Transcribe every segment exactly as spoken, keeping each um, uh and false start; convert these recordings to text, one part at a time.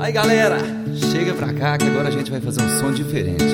Aí galera, chega pra cá que agora a gente vai fazer um som diferente.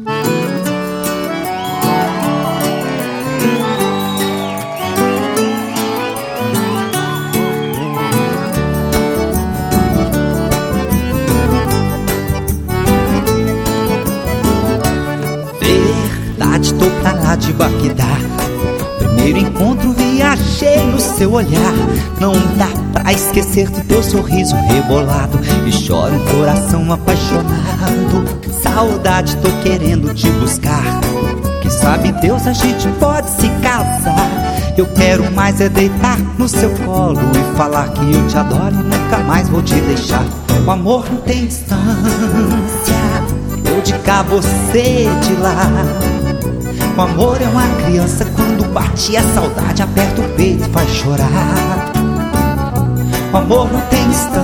Verdade, tô pra lá de Bagdá. Primeiro encontro, viajei no seu olhar. Não dá pra esquecer do teu sorriso rebolado. E chora um coração apaixonado. Saudade, tô querendo te buscar. Quem sabe Deus, a gente pode se casar. Eu quero mais é deitar no seu colo e falar que eu te adoro e nunca mais vou te deixar. O amor não tem distância, eu de cá, você de lá. O amor é uma criança, quando bate a saudade aperta o peito e faz chorar. O amor não tem distância,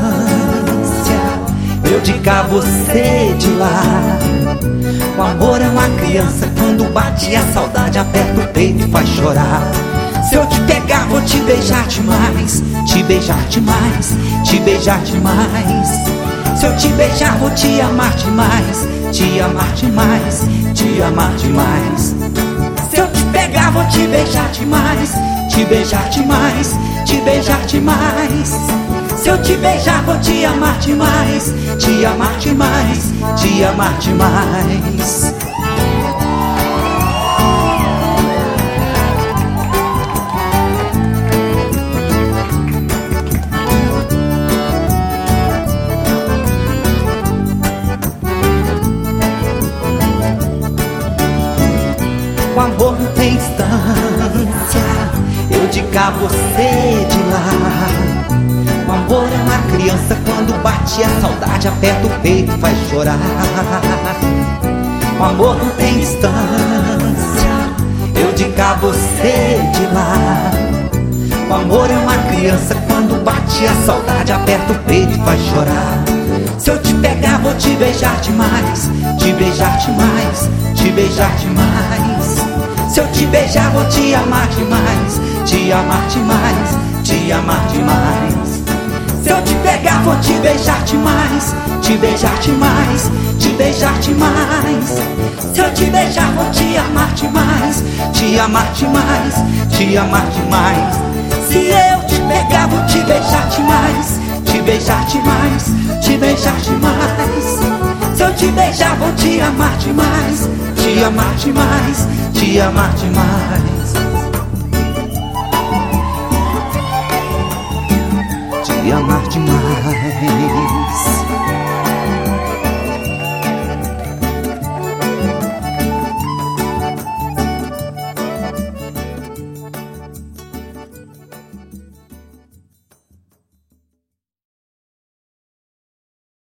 eu de cá, você de lá. O amor é uma criança, quando bate a saudade aperta o peito e faz chorar. Se eu te pegar vou te beijar demais, te beijar demais, te beijar demais. Se eu te beijar vou te amar demais, te amar demais, te amar demais. Se eu te pegar vou te beijar demais, te beijar demais, te beijar demais. Se eu te beijar vou te amar demais, te amar demais, te amar demais. O amor não tem distância, eu de cá, você de lá. O amor é uma criança, quando bate a saudade aperta o peito e faz chorar. O amor não tem distância, eu de cá, você de lá. O amor é uma criança, quando bate a saudade aperta o peito e faz chorar. Se eu te pegar vou te beijar demais, te beijar demais, te beijar demais. Se eu te beijar vou te amar demais, te amar demais, te amar demais. Se eu te pegar vou te beijar demais, te beijar demais, te beijar demais. Se eu te beijar vou te amar demais, te amar demais, te amar demais. Se eu te pegar vou te beijar demais, te beijar demais, te beijar demais. Se eu te beijar vou te amar demais, te amar demais, te amar demais. Te amar demais.